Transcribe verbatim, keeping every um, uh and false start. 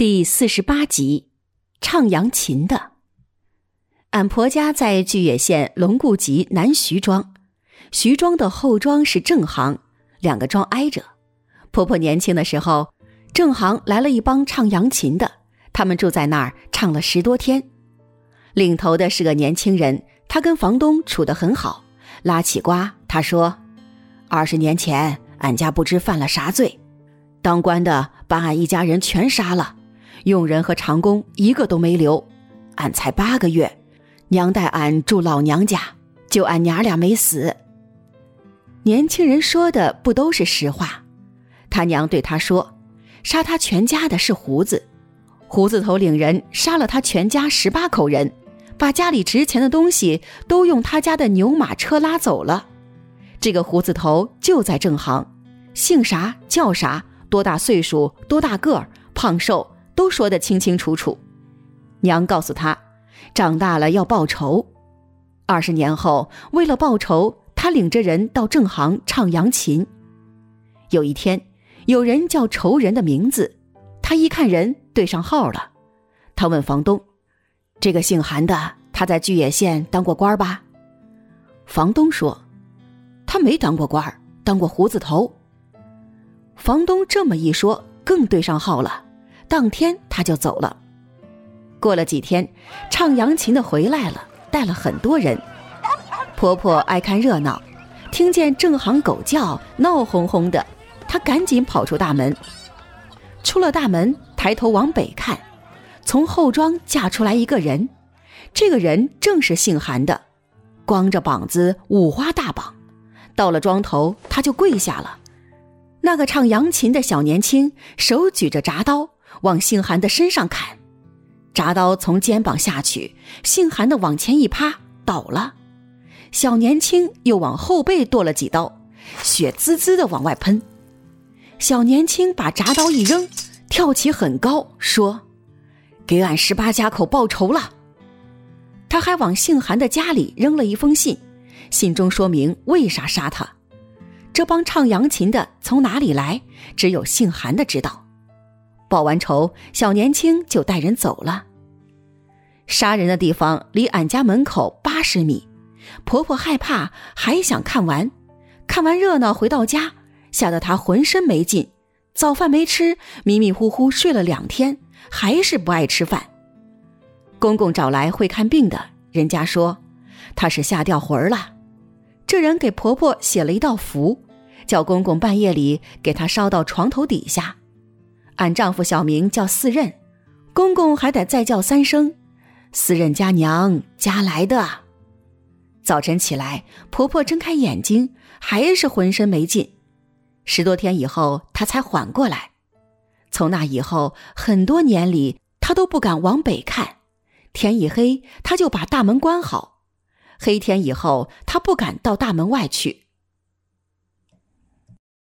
第四十八集，唱扬琴的。俺婆家在巨野县龙固集南徐庄，徐庄的后庄是正行，两个庄挨着。婆婆年轻的时候，正行来了一帮唱扬琴的，他们住在那儿唱了十多天。领头的是个年轻人，他跟房东处得很好，拉起瓜，他说：二十年前俺家不知犯了啥罪，当官的把俺一家人全杀了，佣人和长工一个都没留，俺才八个月，娘带俺住老娘家，就俺娘俩没死。年轻人说的不都是实话，他娘对他说，杀他全家的是胡子，胡子头领人杀了他全家十八口人，把家里值钱的东西都用他家的牛马车拉走了。这个胡子头就在正行，姓啥叫啥，多大岁数多大个儿，胖瘦都说得清清楚楚。娘告诉他，长大了要报仇。二十年后，为了报仇，他领着人到正行唱扬琴。有一天，有人叫仇人的名字，他一看人对上号了。他问房东，这个姓韩的，他在巨野县当过官吧？房东说，他没当过官，当过胡子头。房东这么一说，更对上号了，当天他就走了。过了几天，唱扬琴的回来了，带了很多人。婆婆爱看热闹，听见正行狗叫，闹哄哄的，她赶紧跑出大门。出了大门，抬头往北看，从后庄嫁出来一个人，这个人正是姓韩的，光着膀子，五花大绑。到了庄头，他就跪下了。那个唱扬琴的小年轻手举着铡刀往姓韩的身上砍，铡刀从肩膀下去，姓韩的往前一趴倒了，小年轻又往后背剁了几刀，血滋滋的往外喷。小年轻把铡刀一扔，跳起很高，说，给俺十八家口报仇了。他还往姓韩的家里扔了一封信，信中说明为啥杀他。这帮唱扬琴的从哪里来，只有姓韩的知道。报完仇，小年轻就带人走了。杀人的地方离俺家门口八十米，婆婆害怕，还想看完。看完热闹回到家，吓得她浑身没劲，早饭没吃，迷迷糊糊睡了两天，还是不爱吃饭。公公找来会看病的，人家说她是吓掉魂了。这人给婆婆写了一道符，叫公公半夜里给她烧到床头底下。俺丈夫小名叫四任，公公还得再叫三声，四任家娘家来的。早晨起来，婆婆睁开眼睛，还是浑身没劲。十多天以后，她才缓过来。从那以后，很多年里，她都不敢往北看。天一黑，她就把大门关好。黑天以后，她不敢到大门外去，